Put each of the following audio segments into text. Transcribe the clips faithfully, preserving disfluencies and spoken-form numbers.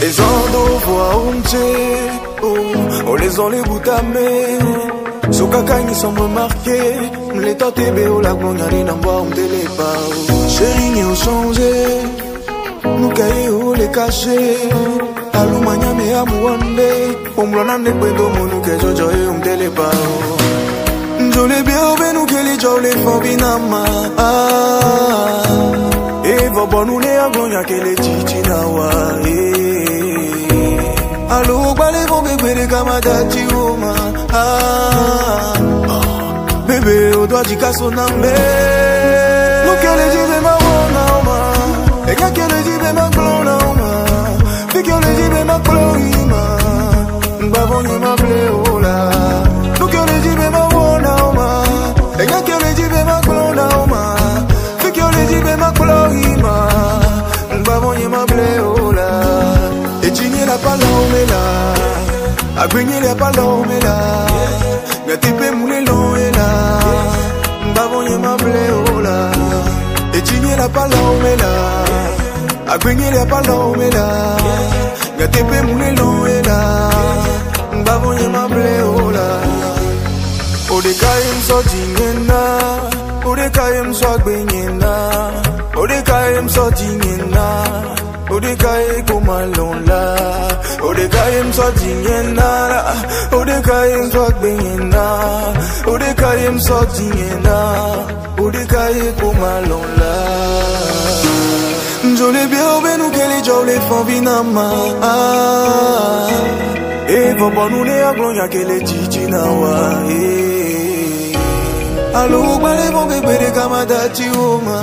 Les ando voient on on les ont les bouts à mer. So kaka ni sont remarqués. Les tâtés béo la gloire n'a pas on télé pas. Chérie ni au changé. Nous caillé ou les cacher. Alou mania me amouande. On blona ne pedo monu que je joye on télé pas. Jolé béo ben nous que les jolé font binama. Et va bon nous les aglonia que les chichi na wa. Allo balé bon bébé de kamada tioma. Ah, bébé au doigt du casso nambe. Nous que les jibe ma wona ma. Et quand que les jibe ma clona ma. Puis que les jibe ma cloima. Babon ni ma bleola. Nous que les jibe ma wona ma. Et quand que les jibe ma clona ma. Puis que les jibe ma cloima. Babon ni ma bleola. Et tu n'y la palomela. A gagné la palomela. Mais tu peux mouler l'eau et là. Babon y ma bleola. Et tu n'y la palomela. A gagné la palomela. Mais tu peux mouler l'eau et là. Babon y ma bleola. Odekaim so dingena. Odekaim so gbenyena. Odekaim so dingena. Odekaim komalonla. Odekaim so dingena. Odekaim so gbenyena. Odekaim so dingena. Odekaim komalonla. Jolé bien benu kele jolé font binama. Et bon bon nous les aglonia kele chichi na wa. Allo balé bon bébé de kamada tioma.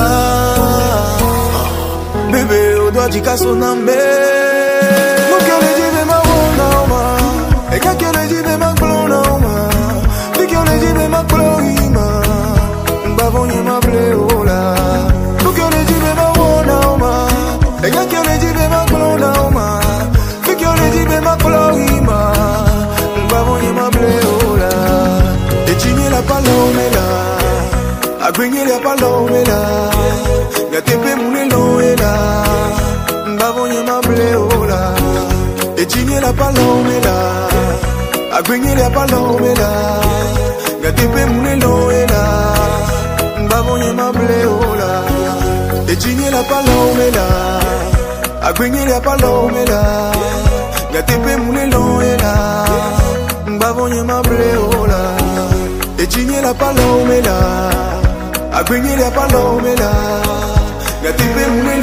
Bébé au doigt du casso nambe. Nous que les jibe ma wona ma. Et quand que les jibe ma clona ma. Puis que les jibe ma cloima. Babon y ma bleola. Nous que les jibe ma wona ma. Et quand que les jibe ma clona ma. Puis que les jibe ma cloima. Babon y ma bleola. Et tu n'y la palomela. A gagné la palomela. Y'a te pe moulé l'eau et là. Babon y ma bleola. Et tu n'y la palomela. A gagné la palomela. Y'a te pe moulé l'eau et là. Babon y ma bleola. Et tu n'y la palomela. A gagné la palomela. Y'a te pe moulé l'eau et là. Babon y ma bleola. Et tu n'y la palomela. A gagné la palomela. Y'a te pe moulé